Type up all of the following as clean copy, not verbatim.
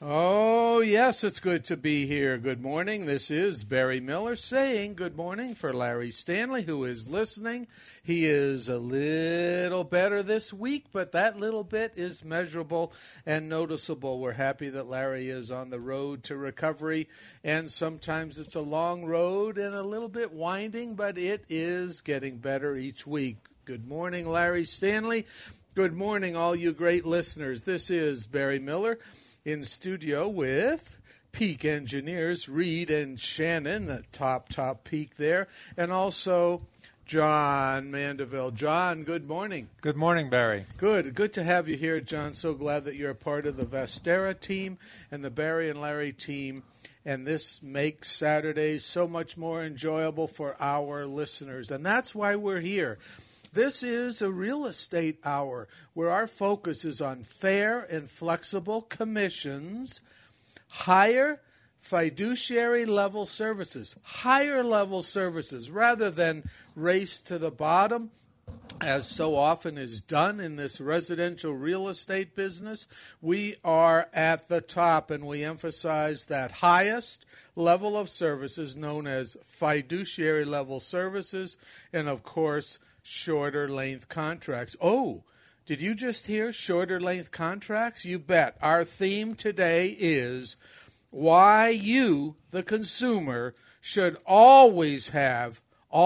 Oh, yes, it's good to be here. Good morning. This is Barry Miller saying good morning for Larry Stanley, who is listening. He is a little better this week, but that little bit is measurable and noticeable. We're happy that Larry is on the road to recovery, and sometimes it's a long road and a little bit winding, but it is getting better each week. Good morning, Larry Stanley. Good morning, all you great listeners. This is Barry Miller in studio with Peak Engineers, Reed and Shannon, the top peak there, and also John Mandeville. John, good morning. Good morning, Barry. Good to have you here, John. So glad that you're a part of the Vestera team and the Barry and Larry team, and this makes Saturdays so much more enjoyable for our listeners, and that's why we're here. This is a real estate hour where our focus is on fair and flexible commissions, higher fiduciary level services, higher level services, rather than race to the bottom, as so often is done in this residential real estate business. We are at the top, and we emphasize that highest level of services known as fiduciary level services, and of course, shorter length contracts. Oh, did you just hear shorter length contracts? You bet. Our theme today is why you, the consumer, should always have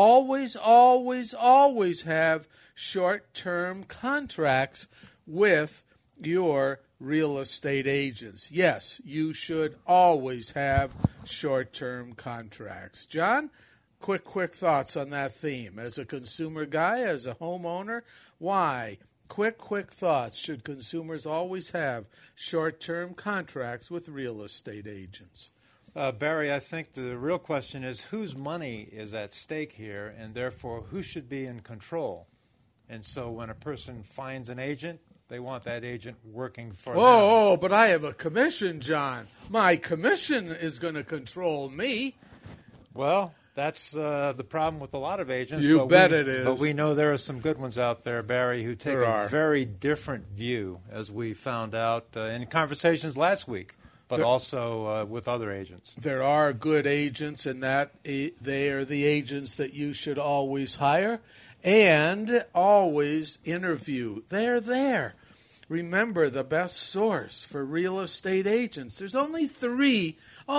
short-term contracts with your real estate agents. Yes, you should always have short-term contracts. John? Quick thoughts on that theme. As a consumer guy, as a homeowner, why? Quick thoughts. Should consumers always have short-term contracts with real estate agents? Barry, I think the real question is whose money is at stake here, and therefore who should be in control? And so when a person finds an agent, they want that agent working for them. Oh, but I have a commission, John. My commission is going to control me. Well, that's the problem with a lot of agents. You bet it is. But we know there are some good ones out there, Barry, who take a very different view, as we found out in conversations last week, but also with other agents. There are good agents, and that they are the agents that you should always hire and always interview. They're there. Remember, the best source for real estate agents. There's only three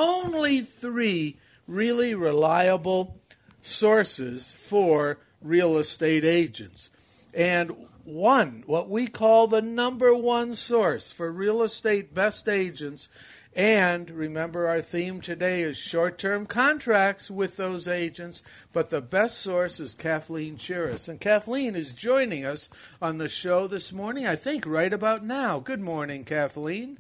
really reliable sources for real estate agents. And what we call the number one source for real estate best agents, and remember our theme today is short-term contracts with those agents, but the best source is Kathleen Chiris. And Kathleen is joining us on the show this morning, I think right about now. Good morning, Kathleen.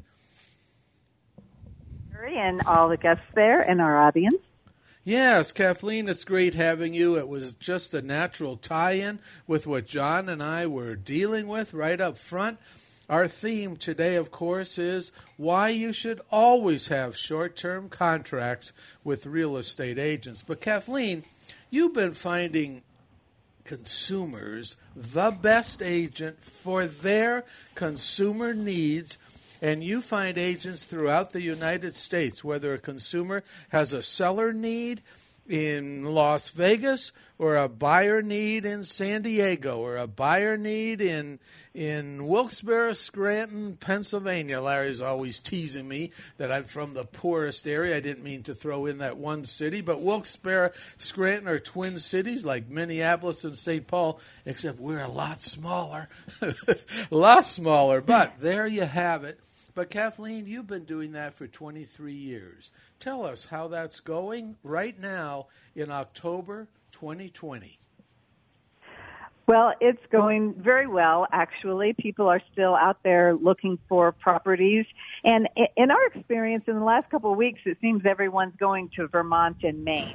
And all the guests there and our audience. Yes, Kathleen, it's great having you. It was just a natural tie-in with what John and I were dealing with right up front. Our theme today, of course, is why you should always have short-term contracts with real estate agents. But Kathleen, you've been finding consumers the best agent for their consumer needs, and you find agents throughout the United States, whether a consumer has a seller need in Las Vegas or a buyer need in San Diego or a buyer need in Wilkes-Barre, Scranton, Pennsylvania. Larry's always teasing me that I'm from the poorest area. I didn't mean to throw in that one city, but Wilkes-Barre, Scranton are twin cities like Minneapolis and St. Paul, except we're a lot smaller. A lot smaller, but there you have it. But Kathleen, you've been doing that for 23 years. Tell us how that's going right now in October 2020. Well, it's going very well, actually. People are still out there looking for properties. And in our experience, in the last couple of weeks, it seems everyone's going to Vermont and Maine.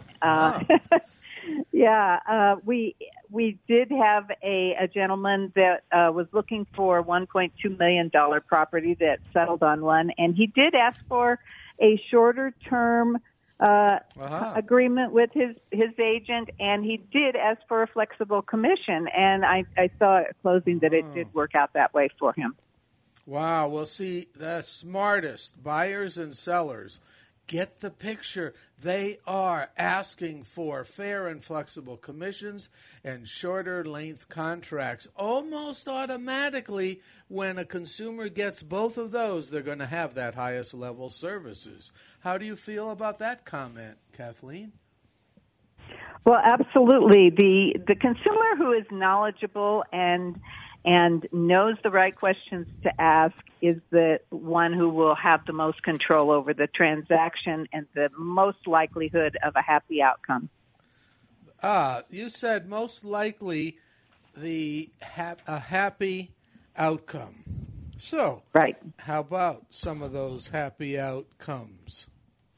Yeah, we did have a gentleman that was looking for a $1.2 million property that settled on one, and he did ask for a shorter term agreement with his agent, and he did ask for a flexible commission, and I saw at closing that it did work out that way for him. Wow. Well, see, the smartest buyers and sellers get the picture. They are asking for fair and flexible commissions and shorter length contracts. Almost automatically, when a consumer gets both of those, they're going to have that highest level services. How do you feel about that comment, Kathleen? Well, absolutely. The consumer who is knowledgeable and knows the right questions to ask is the one who will have the most control over the transaction and the most likelihood of a happy outcome. You said most likely a happy outcome. So, right. How about some of those happy outcomes?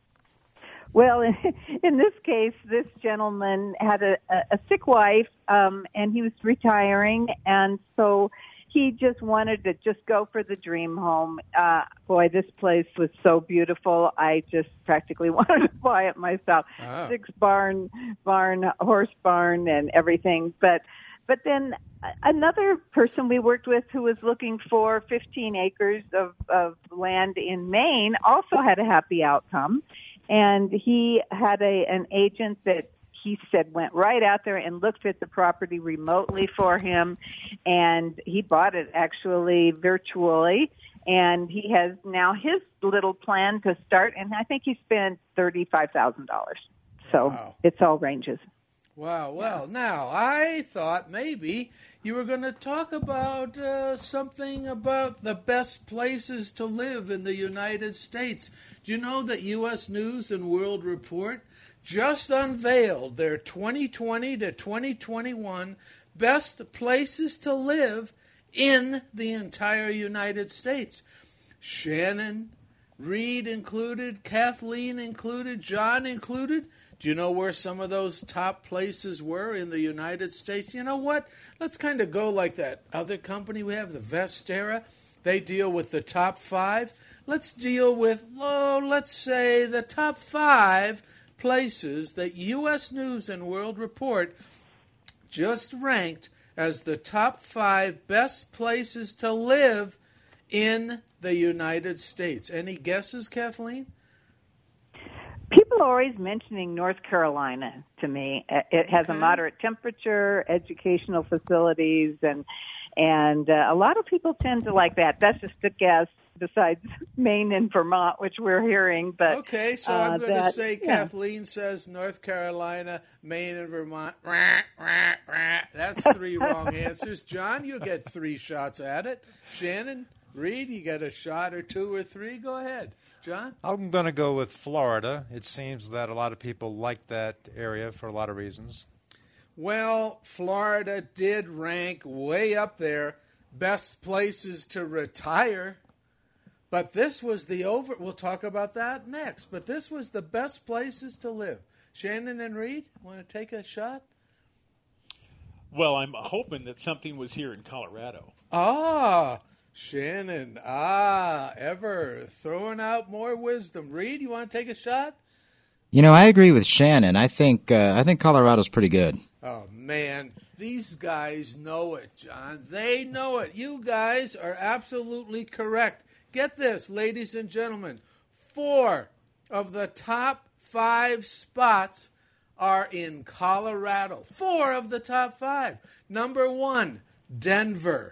Well, in this case, this gentleman had a sick wife, and he was retiring, and so he just wanted to just go for the dream home. Boy, this place was so beautiful. I just practically wanted to buy it myself. Oh. 6 barn, horse barn, and everything. But then another person we worked with who was looking for 15 acres of land in Maine also had a happy outcome. And he had an agent that he said went right out there and looked at the property remotely for him, and he bought it actually virtually. And he has now his little plan to start, and I think he spent $35,000. So Wow. It's all ranges. Wow. Well, now I thought maybe you were going to talk about something about the best places to live in the United States. Do you know that U.S. News and World Report just unveiled their 2020 to 2021 best places to live in the entire United States? Shannon, Reed included, Kathleen included, John included. Do you know where some of those top places were in the United States? You know what? Let's kind of go like that other company we have, the Vestera. They deal with the top 5. Let's deal with, let's say, the top 5 places that U.S. News and World Report just ranked as the top 5 best places to live in the United States. Any guesses, Kathleen? People are always mentioning North Carolina to me. It has a moderate temperature, educational facilities, and a lot of people tend to like that. That's just a guess, besides Maine and Vermont, which we're hearing. But okay, so I'm going to say Kathleen says North Carolina, Maine, and Vermont. That's 3 wrong answers. John, you get 3 shots at it. Shannon, Reed, you get a shot or 2 or 3. Go ahead. John? I'm going to go with Florida. It seems that a lot of people like that area for a lot of reasons. Well, Florida did rank way up there, best places to retire. But this was we'll talk about that next, but this was the best places to live. Shannon and Reed, want to take a shot? Well, I'm hoping that something was here in Colorado. Shannon, ever throwing out more wisdom. Reed, you want to take a shot? You know, I agree with Shannon. I think Colorado's pretty good. Oh, man, these guys know it, John. They know it. You guys are absolutely correct. Get this, ladies and gentlemen. 4 of the top 5 spots are in Colorado. 4 of the top 5. Number 1, Denver.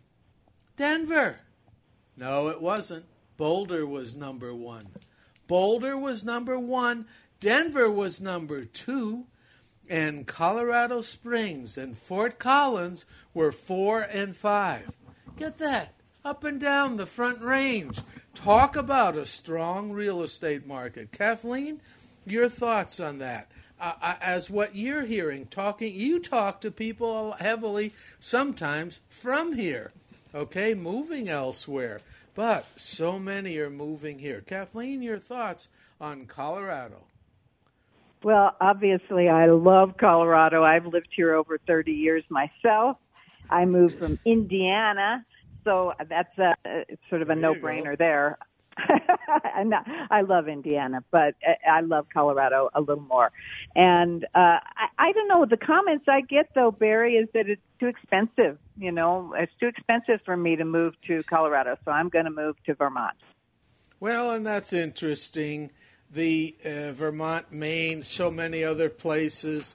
Denver. No, it wasn't. Boulder was number 1. Boulder was number 1. Denver was number 2. And Colorado Springs and Fort Collins were 4 and 5. Get that. Up and down the Front Range. Talk about a strong real estate market. Kathleen, your thoughts on that? As what you're hearing, you talk to people heavily, sometimes from here. Okay, moving elsewhere. But so many are moving here. Kathleen, your thoughts on Colorado? Well, obviously, I love Colorado. I've lived here over 30 years myself. I moved from Indiana, so that's it's sort of a no-brainer there. And I love Indiana, but I love Colorado a little more. And I don't know. The comments I get, though, Barry, is that it's too expensive. You know, it's too expensive for me to move to Colorado, so I'm going to move to Vermont. Well, and that's interesting. The Vermont, Maine, so many other places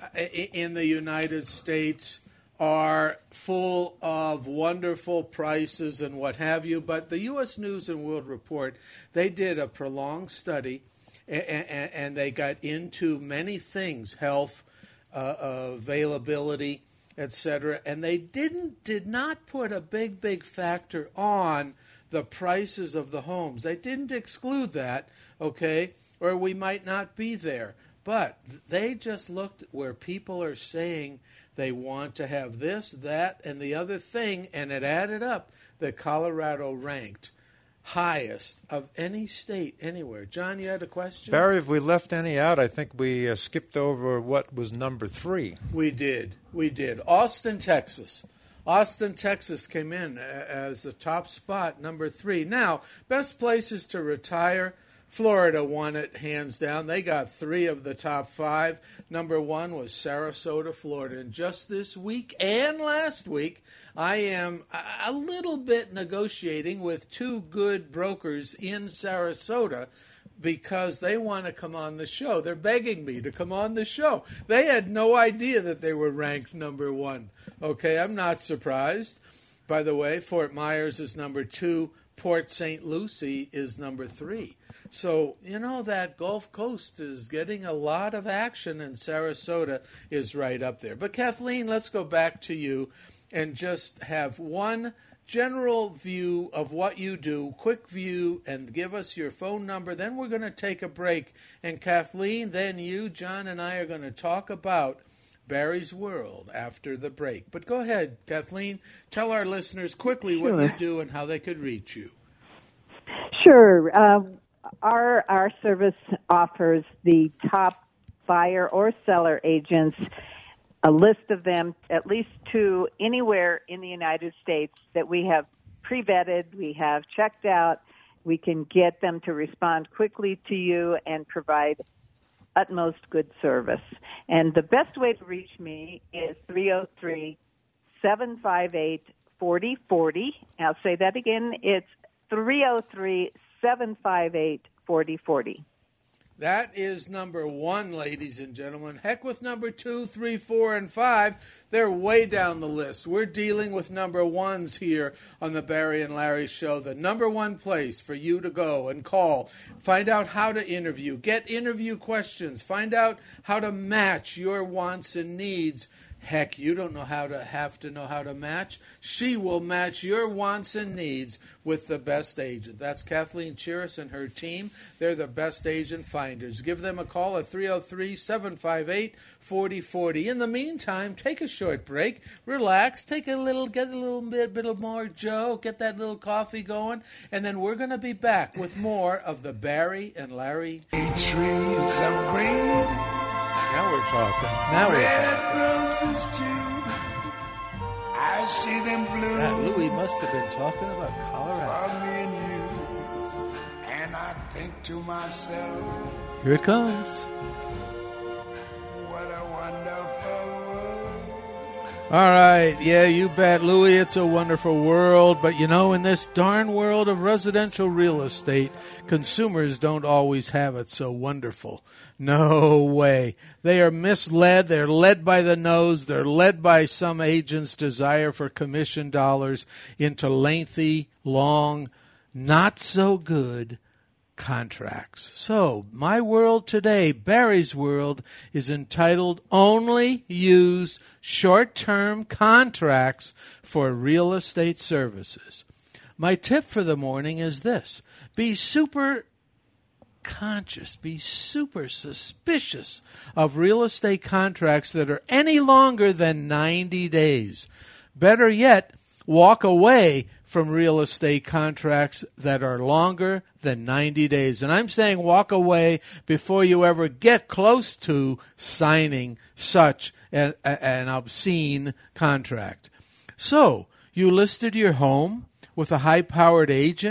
in the United States are full of wonderful prices and what have you. But the U.S. News and World Report, they did a prolonged study, and they got into many things, health, availability, etc. And they did not put a big factor on the prices of the homes. They didn't exclude that, okay, or we might not be there. But they just looked where people are saying they want to have this, that, and the other thing, and it added up that Colorado ranked highest of any state anywhere. John, you had a question? Barry, if we left any out, I think we skipped over what was number 3. We did. Austin, Texas. Austin, Texas came in as the top spot, number 3. Now, best places to retire, Florida won it hands down. They got 3 of the top 5. Number 1 was Sarasota, Florida. And just this week and last week, I am a little bit negotiating with 2 good brokers in Sarasota because they want to come on the show. They're begging me to come on the show. They had no idea that they were ranked number 1. Okay, I'm not surprised. By the way, Fort Myers is number 2. Port St. Lucie is number 3. So, you know, that Gulf Coast is getting a lot of action, and Sarasota is right up there. But, Kathleen, let's go back to you and just have one general view of what you do, quick view, and give us your phone number. Then we're going to take a break. And, Kathleen, then you, John, and I are going to talk about Barry's World after the break. But go ahead, Kathleen. Tell our listeners quickly what you do and how they could reach you. Sure. Our service offers the top buyer or seller agents a list of them, at least 2 anywhere in the United States that we have pre-vetted, we have checked out. We can get them to respond quickly to you and provide utmost good service. And the best way to reach me is 303-758-4040. I'll say that again. It's 303-758-4040. That is number 1, ladies and gentlemen. Heck with number 2, 3, 4, and 5. They're way down the list. We're dealing with number 1s here on the Barry and Larry Show. The number 1 place for you to go and call. Find out how to interview. Get interview questions. Find out how to match your wants and needs. Heck, you don't know how to match. She will match your wants and needs with the best agent. That's Kathleen Chiris and her team. They're the best agent finders. Give them a call at 303-758-4040. In the meantime, take a short break, relax, get a little bit more Joe, get that little coffee going, and then we're going to be back with more of the Barry and Larry. Trees of green. Now we're talking. Roses too. I see them blue. Yeah, Louis must have been talking about Colorado. For me and you. And I think to myself, Here it comes. what a wonderful world. All right. Yeah, you bet, Louis. It's a wonderful world. But, you know, in this darn world of residential real estate, consumers don't always have it so wonderful. No way. They are misled. They're led by the nose. They're led by some agent's desire for commission dollars into lengthy, long, not so good contracts. So, my world today, Barry's World, is entitled Only Use Short-Term Contracts for Real Estate Services. My tip for the morning is this. Be super conscious, be super suspicious of real estate contracts that are any longer than 90 days. Better yet, walk away from real estate contracts that are longer than 90 days. And I'm saying walk away before you ever get close to signing such an obscene contract. So, you listed your home with a high-powered agent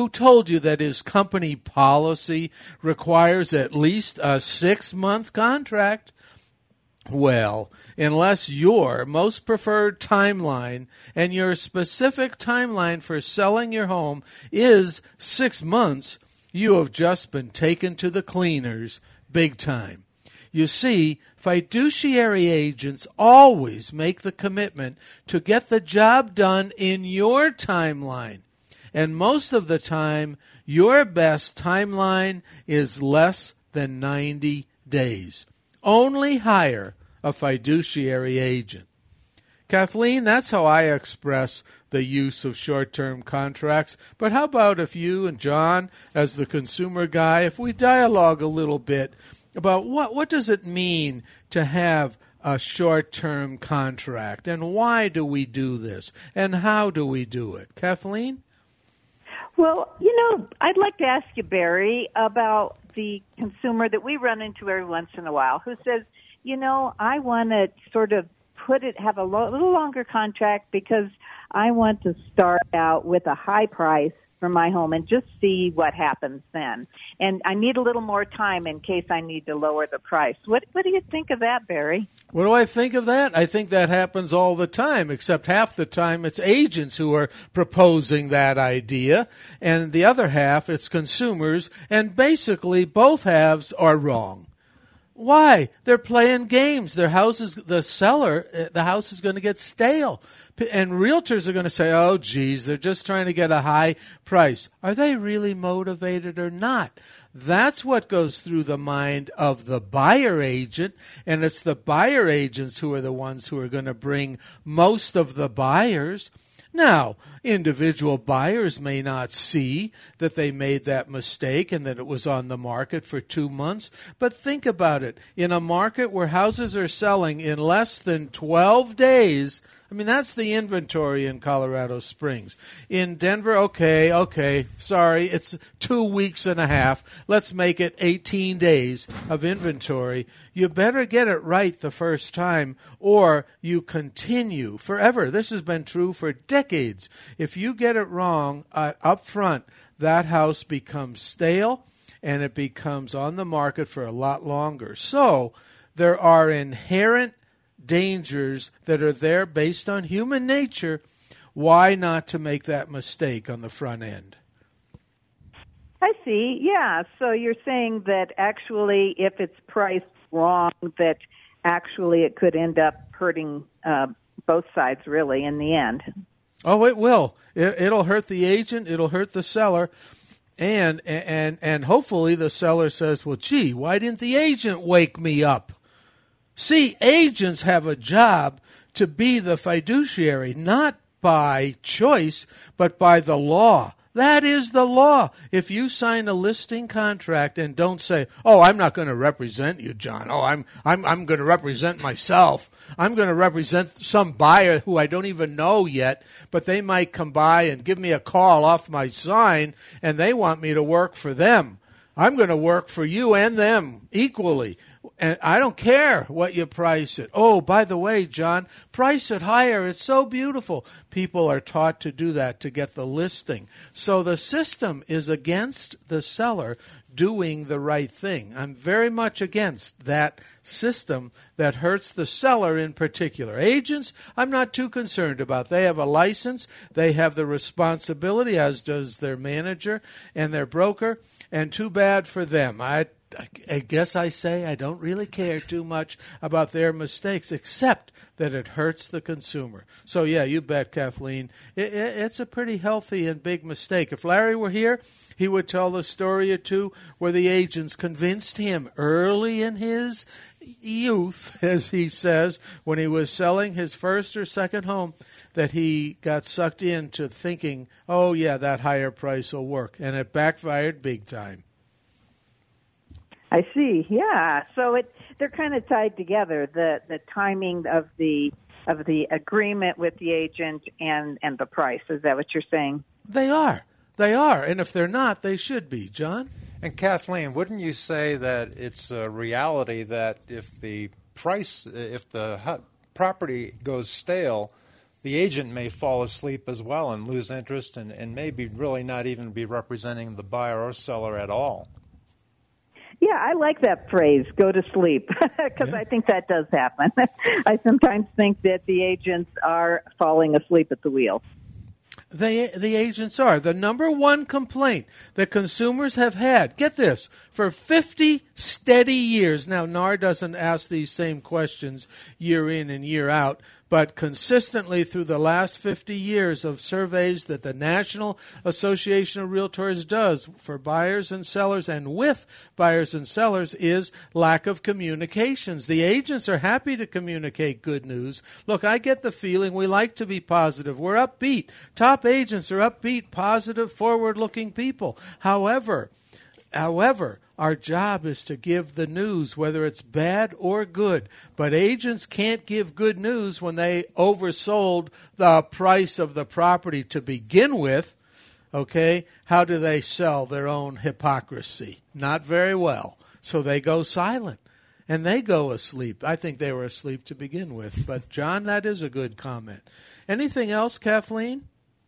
Who told you that his company policy requires at least a 6-month contract? Well, unless your most preferred timeline and your specific timeline for selling your home is 6 months, you have just been taken to the cleaners big time. You see, fiduciary agents always make the commitment to get the job done in your timeline. And most of the time, your best timeline is less than 90 days. Only hire a fiduciary agent. Kathleen, that's how I express the use of short-term contracts. But how about if you and John, as the consumer guy, if we dialogue a little bit about what does it mean to have a short-term contract, and why do we do this, and how do we do it? Kathleen? Well, I'd like to ask you, Barry, about the consumer that we run into every once in a while who says, I want to sort of have a little longer contract because I want to start out with a high price for my home and just see what happens then. And I need a little more time in case I need to lower the price. What do you think of that, Barry? What do I think of that? I think that happens all the time, except half the time it's agents who are proposing that idea, and the other half it's consumers, and basically both halves are wrong. Why? They're playing games. The house is going to get stale. And realtors are going to say, oh, geez, they're just trying to get a high price. Are they really motivated or not? That's what goes through the mind of the buyer agent, and it's the buyer agents who are the ones who are going to bring most of the buyers. Now, individual buyers may not see that they made that mistake and that it was on the market for 2 months, but think about it. In a market where houses are selling in less than 12 days, that's the inventory in Colorado Springs. In Denver, okay, sorry, it's 2 weeks and a half. Let's make it 18 days of inventory. You better get it right the first time, or you continue forever. This has been true for decades. If you get it wrong up front, that house becomes stale, and it becomes on the market for a lot longer. So there are inherent dangers that are there based on human nature. Why not to make that mistake on the front end? I see. Yeah. So you're saying that actually if it's priced wrong, that actually it could end up hurting both sides really in the end. Oh, it will. It'll hurt the agent. It'll hurt the seller. And hopefully the seller says, well, gee, why didn't the agent wake me up? See, agents have a job to be the fiduciary, not by choice, but by the law. That is the law. If you sign a listing contract and don't say, oh, I'm not going to represent you, John. Oh, I'm going to represent myself. I'm going to represent some buyer who I don't even know yet, but they might come by and give me a call off my sign, and they want me to work for them. I'm going to work for you and them equally. And I don't care what you price it. Oh, by the way, John, price it higher. It's so beautiful. People are taught to do that to get the listing. So the system is against the seller doing the right thing. I'm very much against that system that hurts the seller in particular. Agents, I'm not too concerned about. They have a license. They have the responsibility, as does their manager and their broker, and too bad for them. I guess I say I don't really care too much about their mistakes, except that it hurts the consumer. So, yeah, you bet, Kathleen. It's a pretty healthy and big mistake. If Larry were here, he would tell the story or two where the agents convinced him early in his youth, as he says, when he was selling his first or second home, that he got sucked into thinking, oh, yeah, that higher price will work. And it backfired big time. I see. Yeah. So they're kind of tied together. The timing of the agreement with the agent and the price. Is that what you're saying? They are. And if they're not, they should be. John? And Kathleen, wouldn't you say that it's a reality that if the property goes stale, the agent may fall asleep as well and lose interest and maybe really not even be representing the buyer or seller at all. Yeah, I like that phrase, go to sleep, because I think that does happen. I sometimes think that the agents are falling asleep at the wheel. The agents are. The number one complaint that consumers have had, get this, for 50 steady years. Now, NAR doesn't ask these same questions year in and year out, but consistently through the last 50 years of surveys that the National Association of Realtors does for buyers and sellers and with buyers and sellers is lack of communications. The agents are happy to communicate good news. Look, I get the feeling we like to be positive. We're upbeat. Top agents are upbeat, positive, forward-looking people. However, our job is to give the news, whether it's bad or good. But agents can't give good news when they oversold the price of the property to begin with. Okay? How do they sell their own hypocrisy? Not very well. So they go silent. And they go asleep. I think they were asleep to begin with. But, John, that is a good comment. Anything else, Kathleen?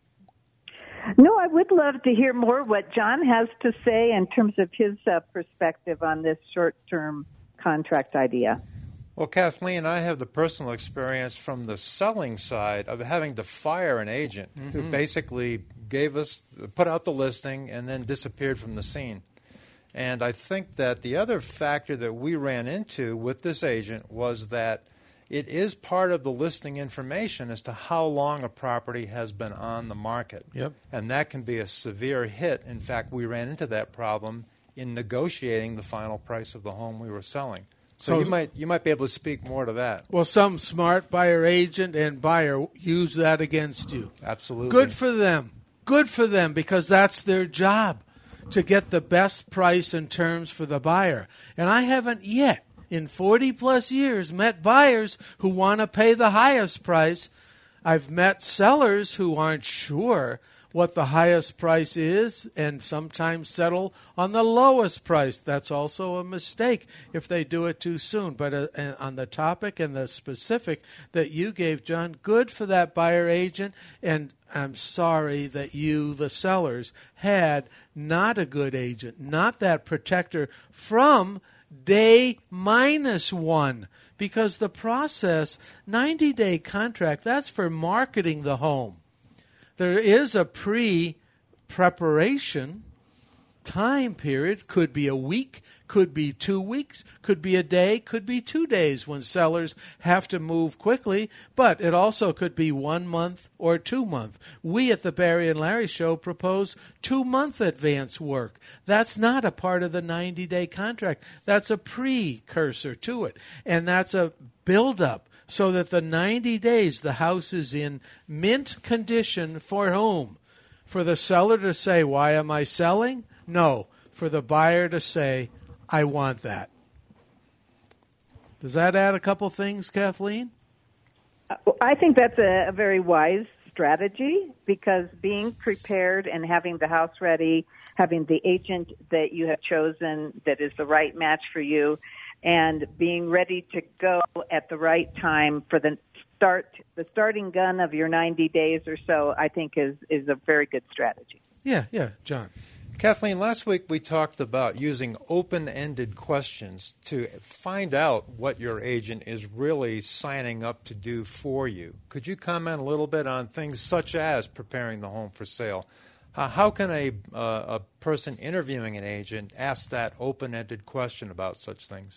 No, I would love to hear more what John has to say in terms of his perspective on this short-term contract idea. Well, Kathleen, I have the personal experience from the selling side of having to fire an agent who basically put out the listing and then disappeared from the scene. And I think that the other factor that we ran into with this agent was that it is part of the listing information as to how long a property has been on the market. Yep. And that can be a severe hit. In fact, we ran into that problem in negotiating the final price of the home we were selling. So you might be able to speak more to that. Well, some smart buyer agent and buyer use that against you. Absolutely. Good for them. Good for them, because that's their job, to get the best price and terms for the buyer. And I haven't yet, in 40-plus years, met buyers who want to pay the highest price. I've met sellers who aren't sure what the highest price is and sometimes settle on the lowest price. That's also a mistake if they do it too soon. But on the topic and the specific that you gave, John, good for that buyer agent. And I'm sorry that you, the sellers, had not a good agent, not that protector from day -1, because the process, 90-day contract, that's for marketing the home. There is a pre-preparation time period. Could be a week, could be 2 weeks, could be a day, could be 2 days when sellers have to move quickly, but it also could be 1 month or 2 months. We at the Barry and Larry Show propose 2-month advance work. That's not a part of the 90-day contract. That's a precursor to it, and that's a build-up. So that the 90 days, the house is in mint condition for whom? For the seller to say, why am I selling? No, for the buyer to say, I want that. Does that add a couple things, Kathleen? I think that's a very wise strategy, because being prepared and having the house ready, having the agent that you have chosen that is the right match for you, and being ready to go at the right time for the starting gun of your 90 days or so, I think is a very good strategy. Yeah, John. Kathleen, last week we talked about using open-ended questions to find out what your agent is really signing up to do for you. Could you comment a little bit on things such as preparing the home for sale? How can a person interviewing an agent ask that open-ended question about such things?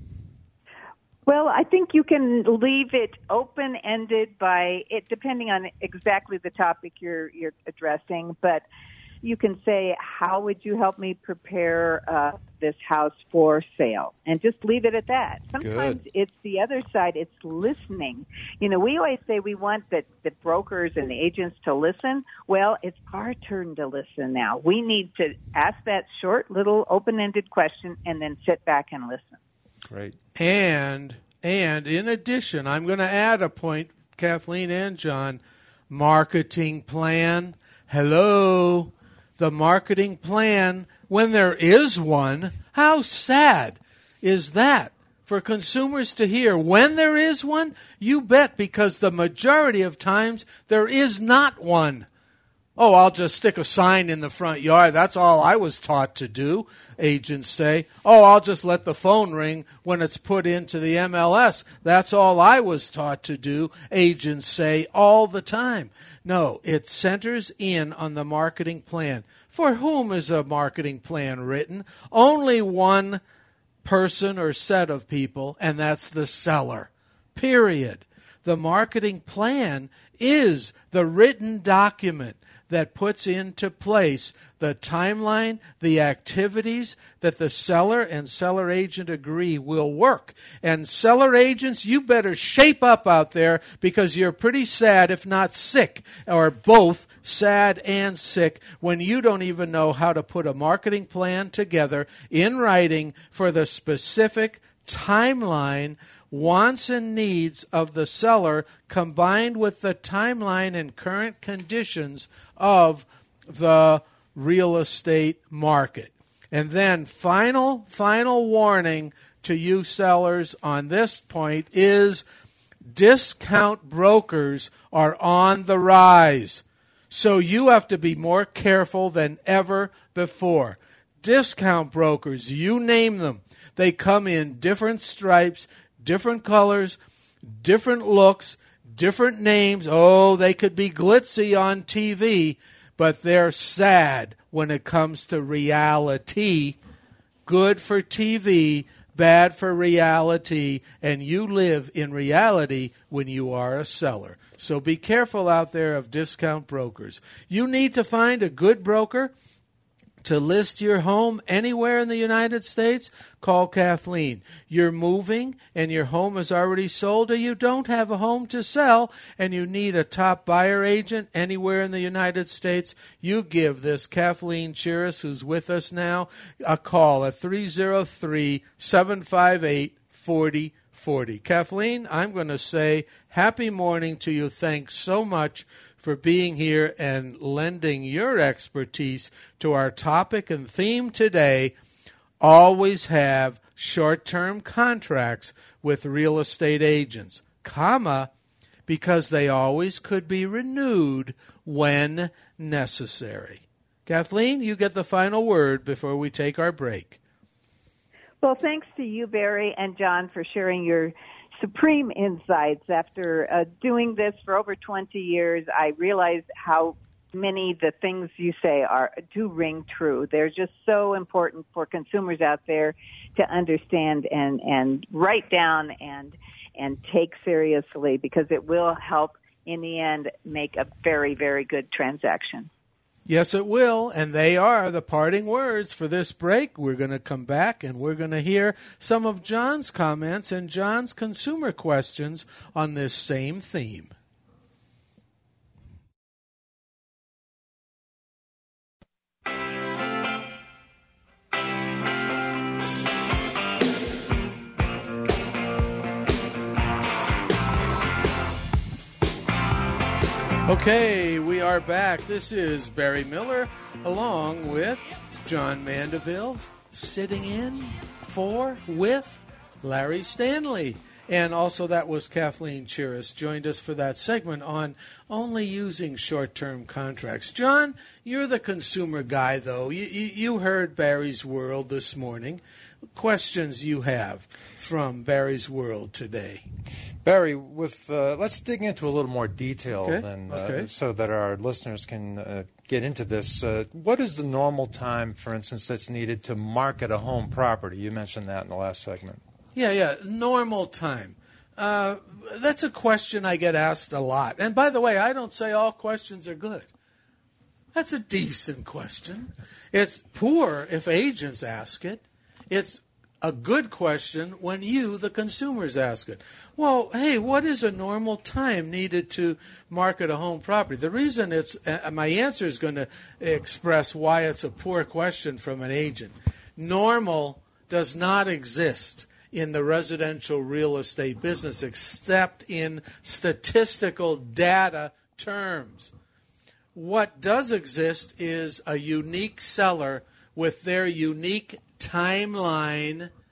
Well, I think you can leave it open-ended by it, depending on exactly the topic you're addressing. But you can say, how would you help me prepare this house for sale? And just leave it at that. Sometimes it's the other side. It's listening. You know, we always say we want the brokers and the agents to listen. Well, it's our turn to listen now. We need to ask that short little open-ended question and then sit back and listen. Great. And in addition, I'm going to add a point, Kathleen and John, marketing plan. Hello, the marketing plan, when there is one. How sad is that for consumers to hear. When there is one, you bet, because the majority of times there is not one. Oh, I'll just stick a sign in the front yard. That's all I was taught to do, agents say. Oh, I'll just let the phone ring when it's put into the MLS. That's all I was taught to do, agents say all the time. No, it centers in on the marketing plan. For whom is a marketing plan written? Only one person or set of people, and that's the seller. Period. The marketing plan is the written document that puts into place the timeline, the activities that the seller and seller agent agree will work. And seller agents, you better shape up out there, because you're pretty sad, if not sick, or both sad and sick, when you don't even know how to put a marketing plan together in writing for the specific timeline, wants and needs of the seller, combined with the timeline and current conditions of the real estate market. And then final warning to you sellers on this point is discount brokers are on the rise. So you have to be more careful than ever before. Discount brokers, you name them. They come in different stripes, different colors, different looks, different names. Oh, they could be glitzy on TV, but they're sad when it comes to reality. Good for TV, bad for reality, and you live in reality when you are a seller. So be careful out there of discount brokers. You need to find a good broker to list your home anywhere in the United States. Call Kathleen. You're moving and your home is already sold, or you don't have a home to sell and you need a top buyer agent anywhere in the United States. You give this Kathleen Chiris, who's with us now, a call at 303-758-4040. Kathleen, I'm going to say happy morning to you. Thanks so much for being here and lending your expertise to our topic and theme today. Always have short-term contracts with real estate agents, because they always could be renewed when necessary. Kathleen, you get the final word before we take our break. Well, thanks to you, Barry and John, for sharing your supreme insights. After doing this for over 20 years, I realized how many the things you say do ring true. They're just so important for consumers out there to understand and write down and take seriously, because it will help in the end make a very, very good transaction. Yes, it will, and they are the parting words for this break. We're going to come back, and we're going to hear some of John's comments and John's consumer questions on this same theme. Okay, we are back. This is Barry Miller along with John Mandeville, sitting in with Larry Stanley. And also that was Kathleen Chiris, joined us for that segment on only using short-term contracts. John, you're the consumer guy, though. You heard Barry's World this morning. Questions you have from Barry's World today? Barry, let's dig into a little more detail Okay. so that our listeners can get into this. What is the normal time, for instance, that's needed to market a home property? You mentioned that in the last segment. Yeah, normal time. That's a question I get asked a lot. And by the way, I don't say all questions are good. That's a decent question. It's poor if agents ask it. It's a good question when you, the consumers, ask it. Well, hey, what is a normal time needed to market a home property? The reason my answer is going to express why it's a poor question from an agent. Normal does not exist in the residential real estate business except in statistical data terms. What does exist is a unique seller with their unique timeline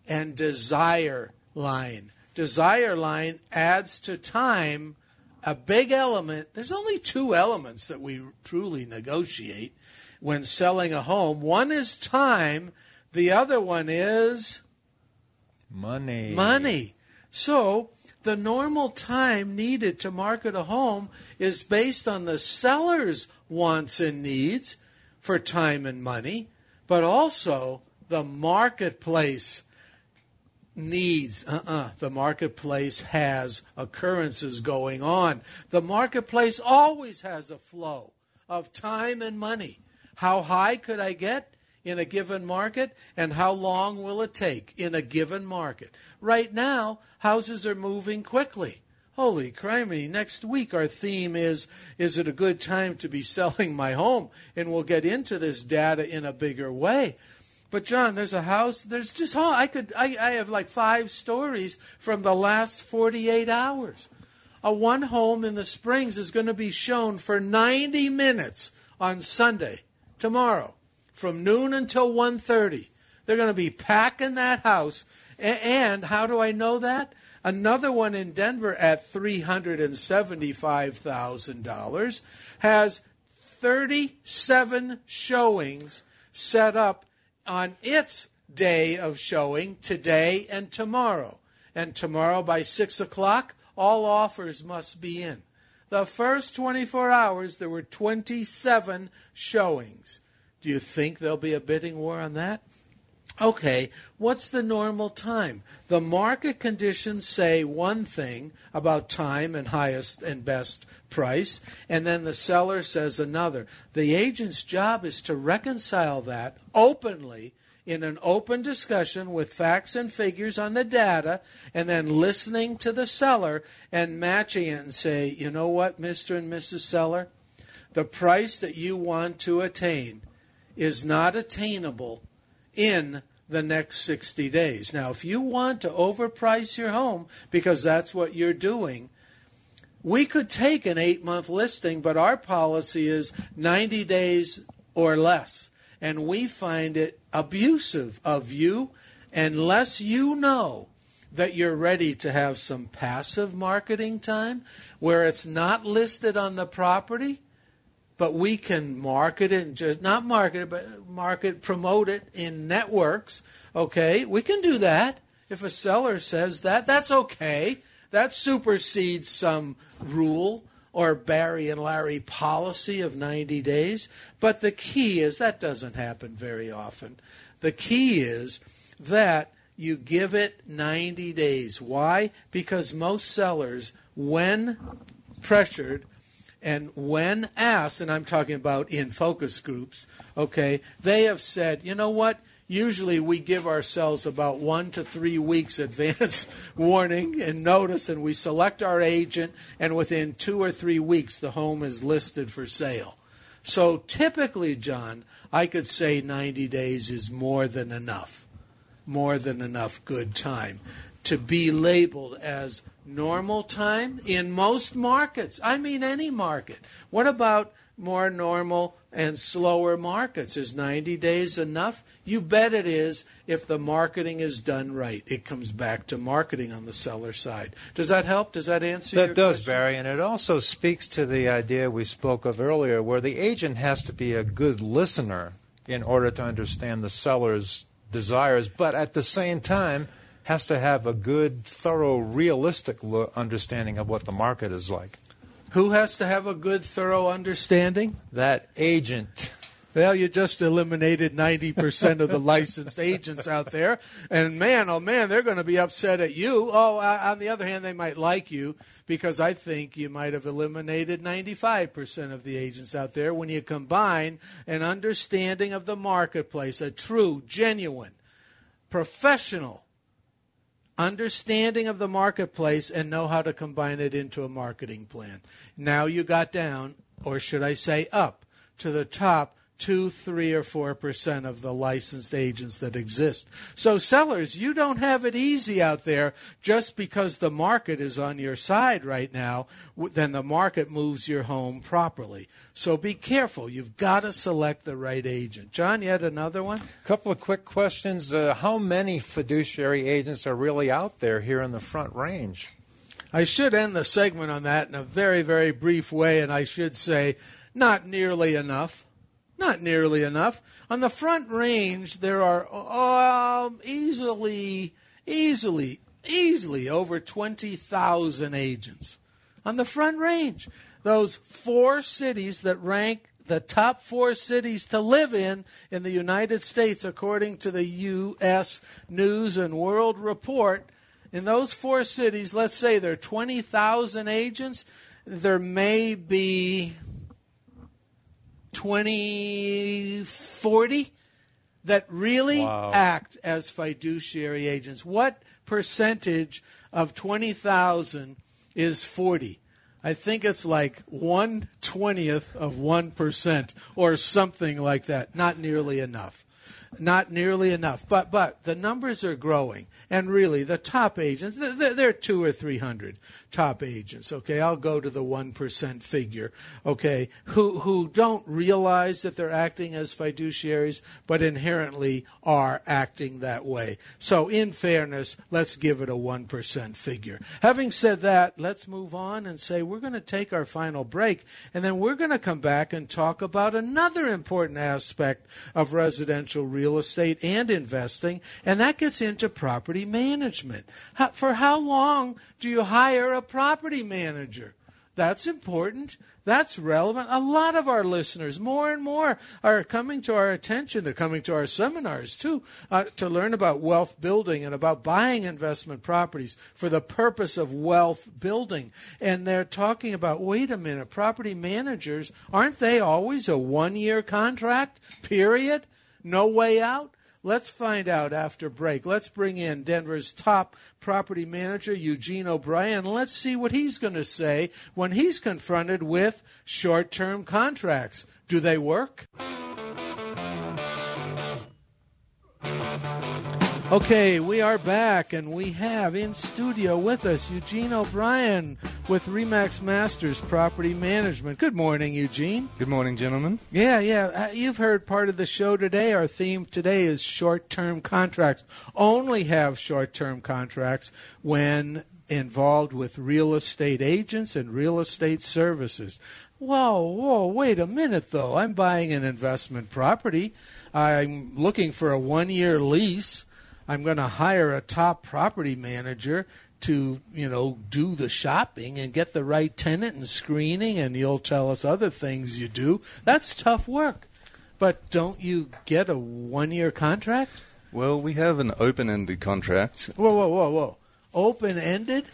and desire line. Desire line adds to time a big element. There's only two elements that we truly negotiate when selling a home. One is time. The other one is money. Money. So the normal time needed to market a home is based on the seller's wants and needs for time and money, but also the marketplace needs. The marketplace has occurrences going on. The marketplace always has a flow of time and money. How high could I get in a given market, and how long will it take in a given market? Right now, houses are moving quickly. Holy criminy, next week our theme is it a good time to be selling my home? And we'll get into this data in a bigger way. But John, there's a house, there's just, I have like 5 stories from the last 48 hours. A one home in the Springs is going to be shown for 90 minutes on Sunday, tomorrow, from noon until 1:30. They're going to be packing that house. And how do I know that? Another one in Denver at $375,000 has 37 showings set up on its day of showing, today and tomorrow. And tomorrow by 6 o'clock, all offers must be in. The first 24 hours, there were 27 showings. Do you think there'll be a bidding war on that? Okay, what's the normal time? The market conditions say one thing about time and highest and best price, and then the seller says another. The agent's job is to reconcile that openly in an open discussion with facts and figures on the data, and then listening to the seller and matching it and say, you know what, Mr. and Mrs. Seller, the price that you want to attain is not attainable in the next 60 days. Now, if you want to overprice your home, because that's what you're doing, we could take an 8-month listing, but our policy is 90 days or less. And we find it abusive of you unless you know that you're ready to have some passive marketing time where it's not listed on the property, but we can market it, and just not market it, but promote it in networks. Okay, we can do that. If a seller says that, that's okay. That supersedes some rule or Barry and Larry policy of 90 days. But the key is, that doesn't happen very often. The key is that you give it 90 days. Why? Because most sellers, when pressured, and when asked, and I'm talking about in focus groups, okay, they have said, you know what, usually we give ourselves about 1 to 3 weeks advance warning and notice, and we select our agent, and within 2 or 3 weeks the home is listed for sale. So typically, John, I could say 90 days is more than enough good time to be labeled as normal time in most markets. I mean any market. What about more normal and slower markets? Is 90 days enough? You bet it is if the marketing is done right. It comes back to marketing on the seller side. Does that help? Does that answer your question? That does, Barry, and it also speaks to the idea we spoke of earlier where the agent has to be a good listener in order to understand the seller's desires, but at the same time has to have a good, thorough, realistic understanding of what the market is like. Who has to have a good, thorough understanding? That agent. Well, you just eliminated 90% of the licensed agents out there. And man, oh man, they're going to be upset at you. Oh, on the other hand, they might like you because I think you might have eliminated 95% of the agents out there when you combine an understanding of the marketplace, a true, genuine, professional understanding of the marketplace, and know how to combine it into a marketing plan. Now you got down, or should I say up, to the top 2, 3, or 4% of the licensed agents that exist. So sellers, you don't have it easy out there. Just because the market is on your side right now, then the market moves your home properly. So be careful. You've got to select the right agent. John, you had another one? A couple of quick questions. How many fiduciary agents are really out there here in the Front Range? I should end the segment on that in a very, very brief way, and I should say not nearly enough. Not nearly enough. On the Front Range, there are easily over 20,000 agents. On the Front Range, those 4 cities that rank the top 4 cities to live in the United States, according to the U.S. News and World Report, in those 4 cities, let's say there are 20,000 agents, there may be 40 that really act as fiduciary agents. What percentage of 20,000 is 40? I think it's like 1/20th of 1% or something like that. Not nearly enough. Not nearly enough. But the numbers are growing. And really, the top agents, there are 200 or 300 top agents, okay? I'll go to the 1% figure, okay, who don't realize that they're acting as fiduciaries, but inherently are acting that way. So in fairness, let's give it a 1% figure. Having said that, let's move on and say we're going to take our final break, and then we're going to come back and talk about another important aspect of residential real estate and investing, and that gets into property management. For how long do you hire a property manager? That's important. That's relevant. A lot of our listeners, more and more, are coming to our attention. They're coming to our seminars, too, to learn about wealth building and about buying investment properties for the purpose of wealth building. And they're talking about, wait a minute, property managers, aren't they always a 1-year contract, period? No way out? Let's find out after break. Let's bring in Denver's top property manager, Eugene O'Brien. Let's see what he's going to say when he's confronted with short-term contracts. Do they work? Okay, we are back, and we have in studio with us Eugene O'Brien with RE/MAX Masters Property Management. Good morning, Eugene. Good morning, gentlemen. Yeah. You've heard part of the show today. Our theme today is short-term contracts. Only have short-term contracts when involved with real estate agents and real estate services. Whoa, wait a minute, though. I'm buying an investment property. I'm looking for a 1-year lease. I'm going to hire a top property manager to, do the shopping and get the right tenant and screening, and you'll tell us other things you do. That's tough work. But don't you get a 1-year contract? Well, we have an open-ended contract. Whoa. Open-ended?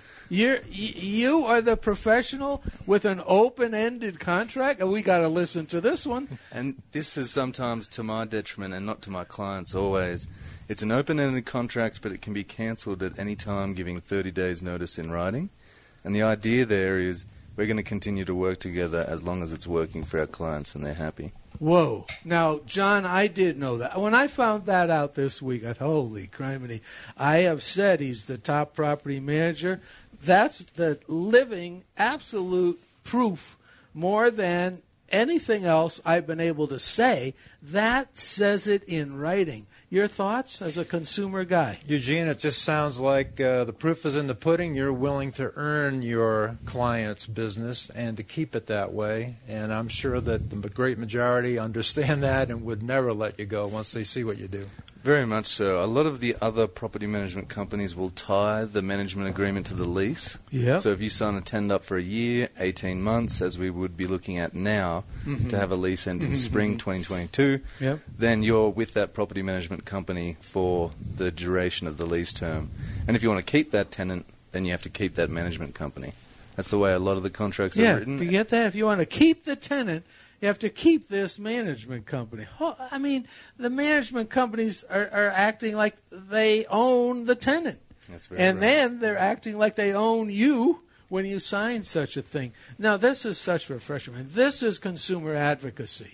You are the professional with an open-ended contract? We got to listen to this one. And this is sometimes to my detriment and not to my clients always. It's an open-ended contract, but it can be cancelled at any time, giving 30 days notice in writing. And the idea there is we're going to continue to work together as long as it's working for our clients and they're happy. Whoa. Now, John, I did know that. When I found that out this week, holy criminy, I have said he's the top property manager. That's the living, absolute proof, more than anything else I've been able to say. That says it in writing. Your thoughts as a consumer guy? Eugene, it just sounds like the proof is in the pudding. You're willing to earn your client's business and to keep it that way. And I'm sure that the great majority understand that and would never let you go once they see what you do. Very much so. A lot of the other property management companies will tie the management agreement to the lease. Yeah. So if you sign a tender up for a year, 18 months, as we would be looking at now, to have a lease end in spring 2022, then you're with that property management company for the duration of the lease term. And if you want to keep that tenant, then you have to keep that management company. That's the way a lot of the contracts are written. Yeah, you get that? If you want to keep the tenant, you have to keep this management company. I mean, the management companies are acting like they own the tenant. That's very and right. Then they're acting like they own you when you sign such a thing. Now, this is such refreshment. This is consumer advocacy.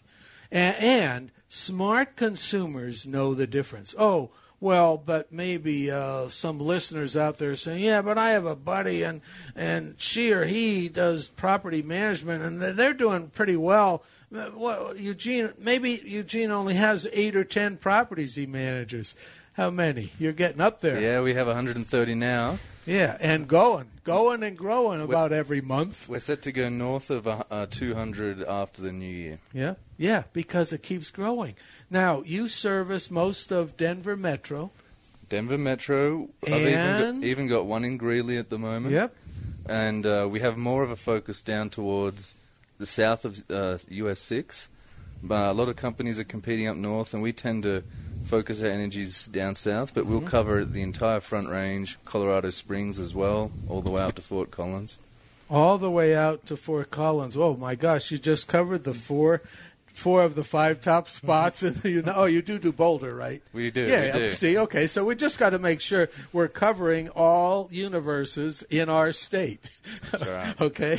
And smart consumers know the difference. Oh, well, but maybe some listeners out there saying, yeah, but I have a buddy and she or he does property management and they're doing pretty well. Well, maybe Eugene only has 8 or 10 properties he manages. How many? You're getting up there. Yeah, we have 130 now. Yeah, and going and growing about every month. We're set to go north of 200 after the new year. Yeah, because it keeps growing. Now, you service most of Denver Metro. Denver Metro. And? I've even got one in Greeley at the moment. Yep. And we have more of a focus down towards the south of US 6. A lot of companies are competing up north, and we tend to focus our energies down south, but we'll cover the entire Front Range, Colorado Springs as well, all the way up to Fort Collins. All the way out to Fort Collins. Oh, my gosh, you just covered the four of the 5 top spots. You do Boulder, right? We do. Yeah, we do. See, okay, so we just got to make sure we're covering all universes in our state. That's right. Okay?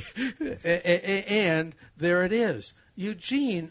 And there it is. Eugene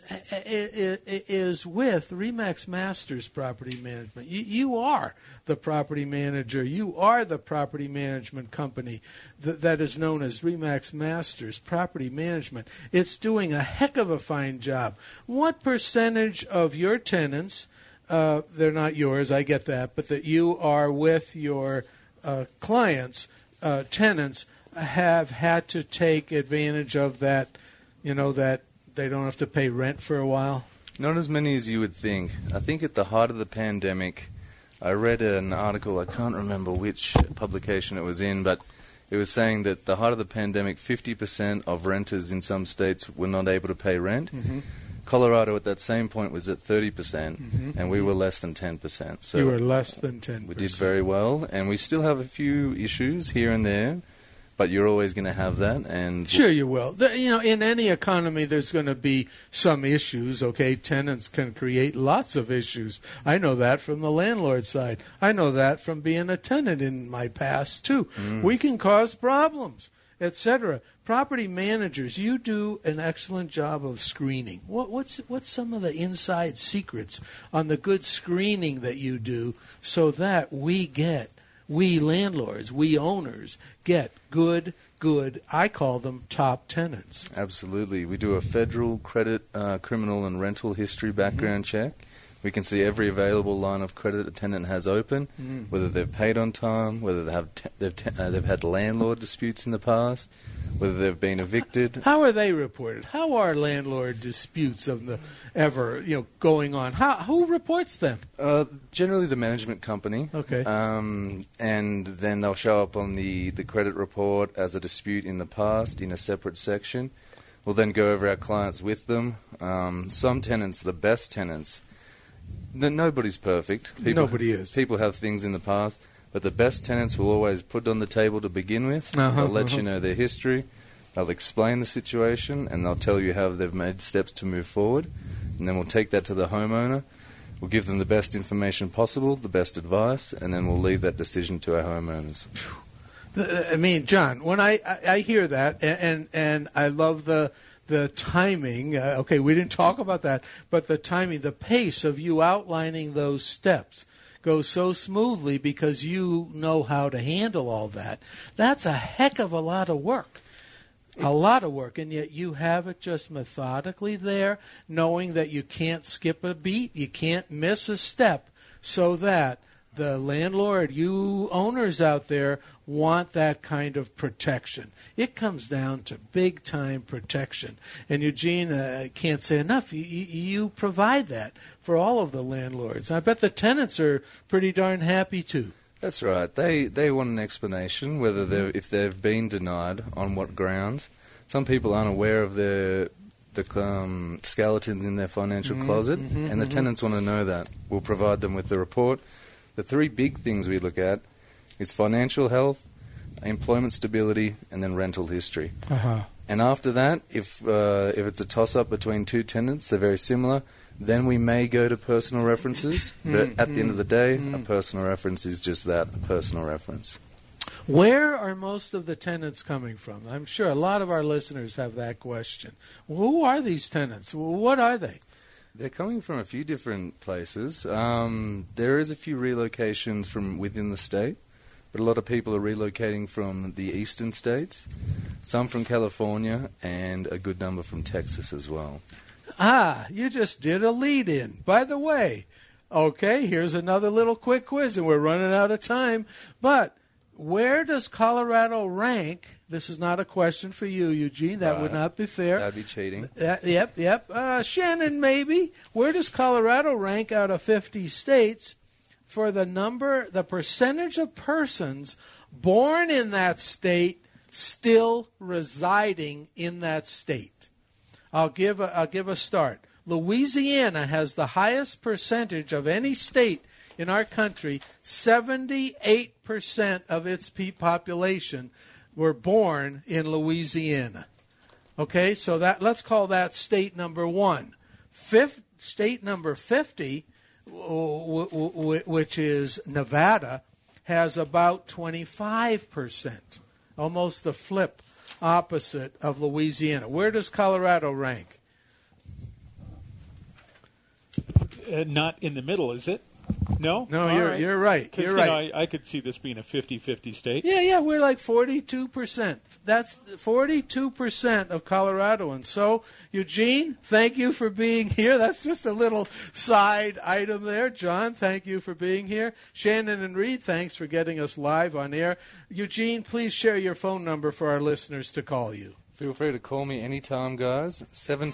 is with RE/MAX Masters Property Management. You are the property manager. You are the property management company that is known as RE/MAX Masters Property Management. It's doing a heck of a fine job. What percentage of your tenants, they're not yours, I get that, but that you are with your clients, tenants, have had to take advantage of that, that they don't have to pay rent for a while? Not as many as you would think. I think at the height of the pandemic, I read an article, I can't remember which publication it was in, but it was saying that at the height of the pandemic, 50% of renters in some states were not able to pay rent. Mm-hmm. Colorado at that same point was at 30%, and we were less than 10%. So you were less than 10%. We did very well, and we still have a few issues here and there. But you're always going to have that, and sure you will. In any economy, there's going to be some issues. Okay, tenants can create lots of issues. I know that from the landlord side. I know that from being a tenant in my past too. We can cause problems, etc. Property managers, you do an excellent job of screening. What's some of the inside secrets on the good screening that you do, so that we landlords, we owners, get good, I call them top tenants? Absolutely. We do a federal credit, criminal, and rental history background check. We can see every available line of credit a tenant has open, whether they've paid on time, whether they've had landlord disputes in the past, whether they've been evicted. How are they reported? How are landlord disputes going on? Who reports them? Generally, the management company. Okay. And then they'll show up on the credit report as a dispute in the past in a separate section. We'll then go over our clients with them. Some tenants, the best tenants. Nobody's perfect. Nobody is. People have things in the past, but the best tenants will always put on the table to begin with. They'll let you know their history. They'll explain the situation, and they'll tell you how they've made steps to move forward. And then we'll take that to the homeowner. We'll give them the best information possible, the best advice, and then we'll leave that decision to our homeowners. I mean, John, when I hear that, and I love the timing, okay, we didn't talk about that, but the timing, the pace of you outlining those steps goes so smoothly because you know how to handle all that. That's a heck of a lot of work. A lot of work, and yet you have it just methodically there, knowing that you can't skip a beat, you can't miss a step, so that the landlord, you owners out there, want that kind of protection. It comes down to big-time protection. And Eugene, I can't say enough, you provide that for all of the landlords. I bet the tenants are pretty darn happy, too. That's right. They want an explanation, whether if they've been denied, on what grounds. Some people aren't aware of the skeletons in their financial closet, and the tenants want to know that. We'll provide them with the report. The 3 big things we look at is financial health, employment stability, and then rental history. And after that, if it's a toss-up between 2 tenants, they're very similar, then we may go to personal references. But at the end of the day, a personal reference is just that, a personal reference. Where are most of the tenants coming from? I'm sure a lot of our listeners have that question. Who are these tenants? What are they? They're coming from a few different places. There is a few relocations from within the state, but a lot of people are relocating from the eastern states, some from California, and a good number from Texas as well. Ah, you just did a lead-in. By the way, okay, here's another little quick quiz, and we're running out of time, but where does Colorado rank? This is not a question for you, Eugene. That would not be fair. That would be cheating. Yep. Shannon, maybe. Where does Colorado rank out of 50 states for the percentage of persons born in that state still residing in that state? I'll give a start. Louisiana has the highest percentage of any state in our country. 78% of its population were born in Louisiana. Okay, so let's call that state number 1. State number 50, which is Nevada, has about 25%, almost the flip opposite of Louisiana. Where does Colorado rank? Not in the middle, is it? No? No, you're right. You're right. I could see this being a 50-50 state. Yeah, we're like 42%. That's 42% of Coloradoans. So, Eugene, thank you for being here. That's just a little side item there. John, thank you for being here. Shannon and Reed, thanks for getting us live on air. Eugene, please share your phone number for our listeners to call you. Feel free to call me anytime, guys,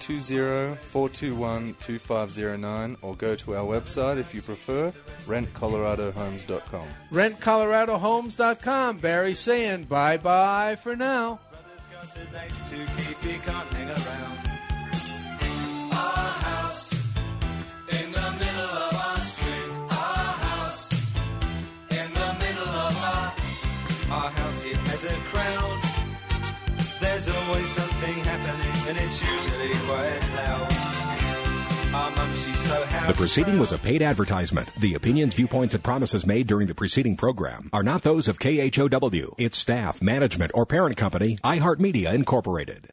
720-421-2509, or go to our website if you prefer, rentcoloradohomes.com. Rentcoloradohomes.com. Barry saying bye-bye for now. Our house in the middle of our street. Our house in the middle of our house. It has a crowd. There's always something happening, and it's usually quite loud. Our mum, she's so happy. The proceeding was a paid advertisement. The opinions, viewpoints, and promises made during the preceding program are not those of KHOW, its staff, management, or parent company, iHeartMedia Incorporated.